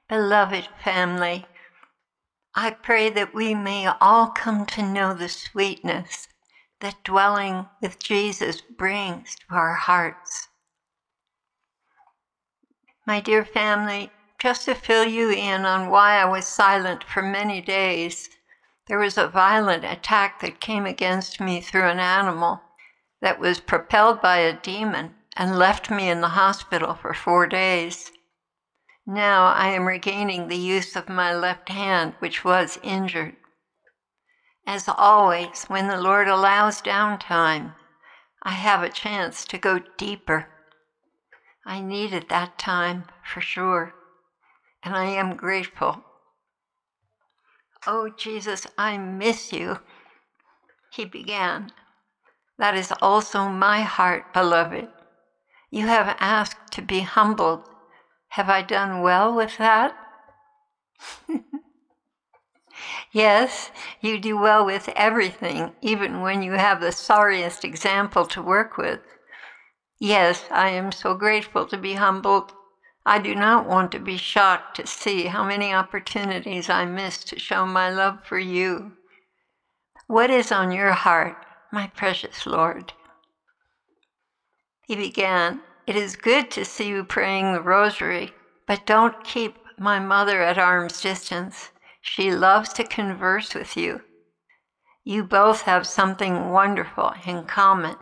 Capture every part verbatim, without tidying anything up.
Beloved family, I pray that we may all come to know the sweetness that dwelling with Jesus brings to our hearts. My dear family, just to fill you in on why I was silent for many days, there was a violent attack that came against me through an animal that was propelled by a demon and left me in the hospital for four days. Now I am regaining the use of my left hand, which was injured. As always, when the Lord allows downtime, I have a chance to go deeper. I needed that time for sure, and I am grateful. Oh, Jesus, I miss you, he began. That is also my heart, beloved. You have asked to be humbled. Have I done well with that? Yes, you do well with everything, even when you have the sorriest example to work with. Yes, I am so grateful to be humbled. I do not want to be shocked to see how many opportunities I missed to show my love for you. What is on your heart, my precious Lord? He began, It is good to see you praying the rosary, but don't keep my mother at arm's distance. She loves to converse with you. You both have something wonderful in common.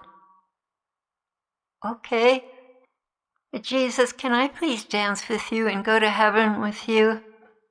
Okay. Jesus, can I please dance with you and go to heaven with you?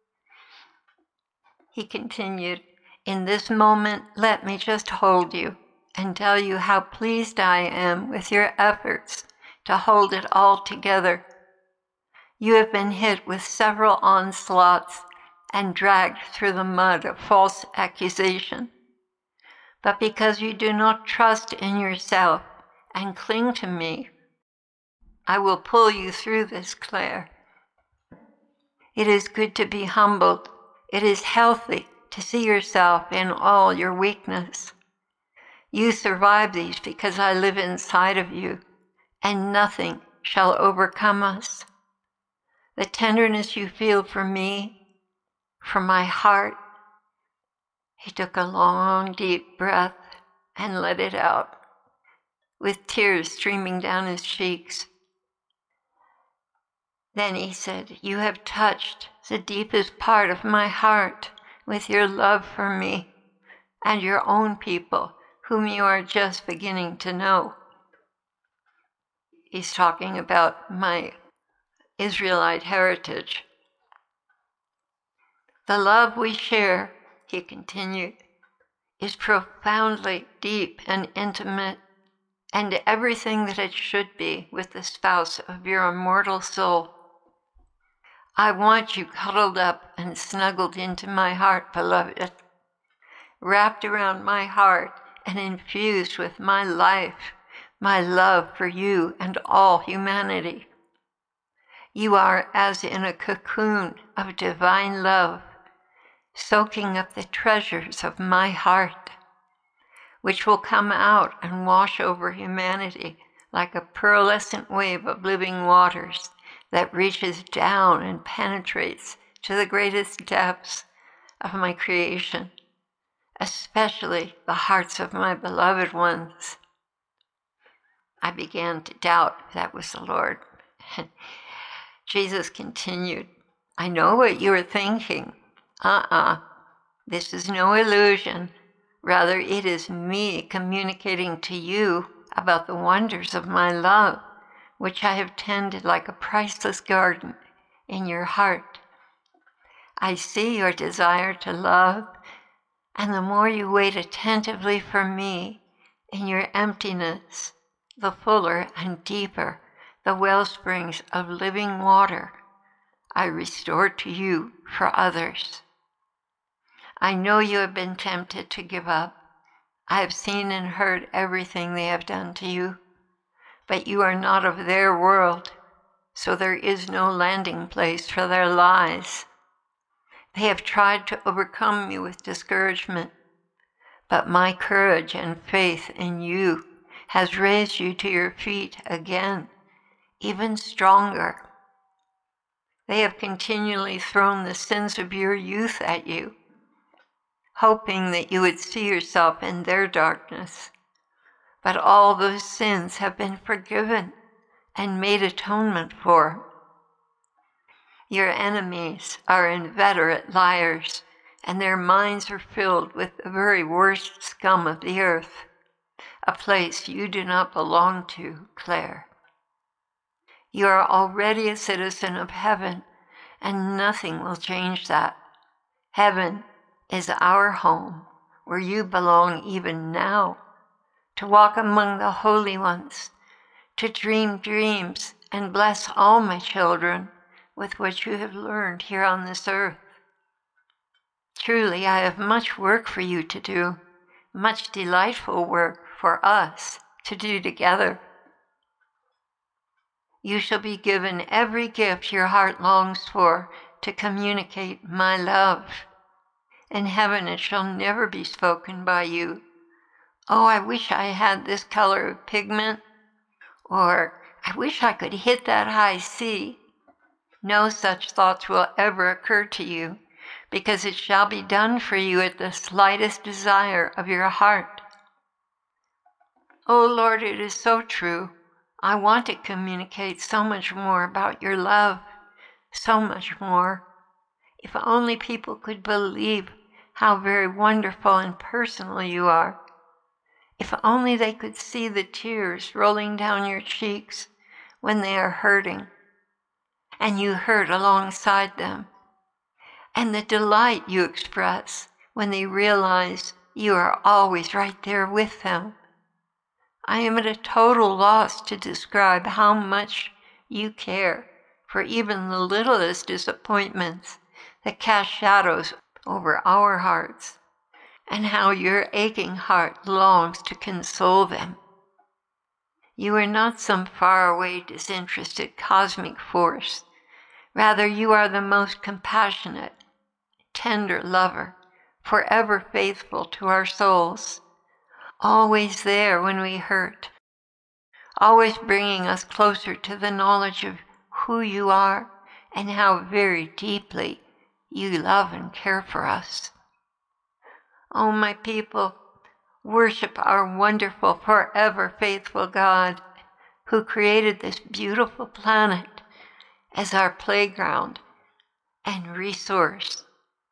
He continued, In this moment, let me just hold you and tell you how pleased I am with your efforts to hold it all together. You have been hit with several onslaughts and dragged through the mud of false accusation. But because you do not trust in yourself and cling to me, I will pull you through this, Claire. It is good to be humbled. It is healthy to see yourself in all your weakness. You survive these because I live inside of you, and nothing shall overcome us. The tenderness you feel for me, for my heart. He took a long, deep breath and let it out, with tears streaming down his cheeks. Then he said, You have touched the deepest part of my heart with your love for me and your own people, whom you are just beginning to know. He's talking about my Israelite heritage. The love we share, he continued, is profoundly deep and intimate, and everything that it should be with the spouse of your immortal soul. I want you cuddled up and snuggled into my heart, beloved, wrapped around my heart and infused with my life, my love for you and all humanity. You are as in a cocoon of divine love, soaking up the treasures of my heart, which will come out and wash over humanity like a pearlescent wave of living waters that reaches down and penetrates to the greatest depths of my creation, especially the hearts of my beloved ones. I began to doubt if that was the Lord. Jesus continued, I know what you are thinking. Uh-uh, this is no illusion. Rather, it is me communicating to you about the wonders of my love, which I have tended like a priceless garden in your heart. I see your desire to love, and the more you wait attentively for me in your emptiness, the fuller and deeper the well springs of living water I restore to you for others. I know you have been tempted to give up. I have seen and heard everything they have done to you, but you are not of their world, so there is no landing place for their lies. They have tried to overcome you with discouragement, but my courage and faith in you has raised you to your feet again, even stronger. They have continually thrown the sins of your youth at you, hoping that you would see yourself in their darkness. But all those sins have been forgiven and made atonement for. Your enemies are inveterate liars, and their minds are filled with the very worst scum of the earth, a place you do not belong to, Claire. You are already a citizen of heaven, and nothing will change that. Heaven is our home, where you belong even now, to walk among the holy ones, to dream dreams and bless all my children with what you have learned here on this earth. Truly, I have much work for you to do, much delightful work for us to do together. You shall be given every gift your heart longs for to communicate my love. In heaven it shall never be spoken by you, "Oh, I wish I had this color of pigment," or "I wish I could hit that high C." No such thoughts will ever occur to you, because it shall be done for you at the slightest desire of your heart. Oh Lord, it is so true. I want to communicate so much more about your love, so much more. If only people could believe how very wonderful and personal you are. If only they could see the tears rolling down your cheeks when they are hurting, and you hurt alongside them, and the delight you express when they realize you are always right there with them. I am at a total loss to describe how much you care for even the littlest disappointments that cast shadows over our hearts, and how your aching heart longs to console them. You are not some faraway, disinterested cosmic force. Rather, you are the most compassionate, tender lover, forever faithful to our souls, always there when we hurt, always bringing us closer to the knowledge of who you are and how very deeply you love and care for us. Oh, my people, worship our wonderful, forever faithful God, who created this beautiful planet as our playground and resource.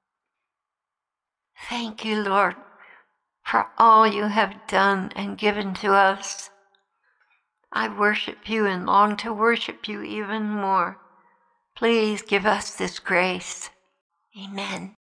Thank you, Lord, for all you have done and given to us. I worship you and long to worship you even more. Please give us this grace. Amen.